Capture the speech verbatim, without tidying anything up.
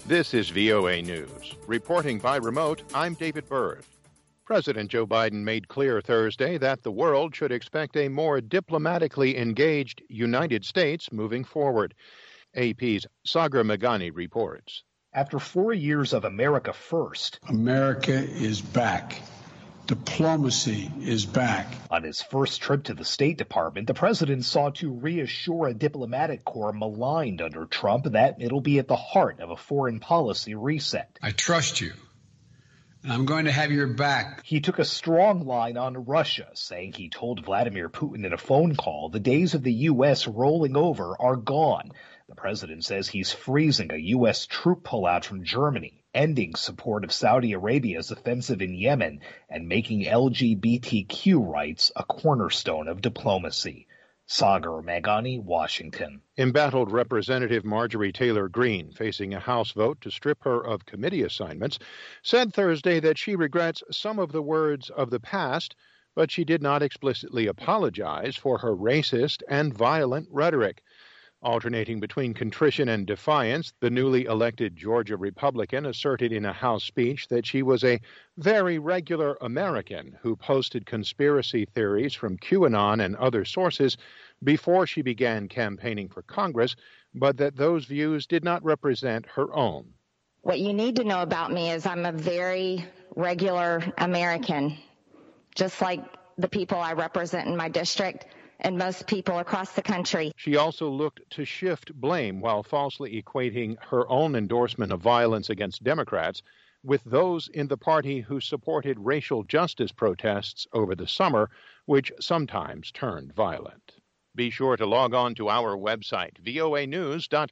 This is V O A News. Reporting by remote, I'm David Byrd. President Joe Biden made clear Thursday that the world should expect a more diplomatically engaged United States moving forward. A P's Sagar Meghani reports. After four years of America First, America is back. Diplomacy is back. On his first trip to the State Department, the president sought to reassure a diplomatic corps maligned under Trump that it'll be at the heart of a foreign policy reset. I trust you, and I'm going to have your back. He took a strong line on Russia, saying he told Vladimir Putin in a phone call the days of the U S rolling over are gone. The president says he's freezing a U S troop pullout from Germany, ending support of Saudi Arabia's offensive in Yemen, and making L G B T Q rights a cornerstone of diplomacy. Sagar Meghani, Washington. Embattled Representative Marjorie Taylor Greene, facing a House vote to strip her of committee assignments, said Thursday that she regrets some of the words of the past, but she did not explicitly apologize for her racist and violent rhetoric. Alternating between contrition and defiance, the newly elected Georgia Republican asserted in a House speech that she was a very regular American who posted conspiracy theories from QAnon and other sources before she began campaigning for Congress, but that those views did not represent her own. What you need to know about me is I'm a very regular American, just like the people I represent in my district and most people across the country. She also looked to shift blame while falsely equating her own endorsement of violence against Democrats with those in the party who supported racial justice protests over the summer, which sometimes turned violent. Be sure to log on to our website, V O A news dot com.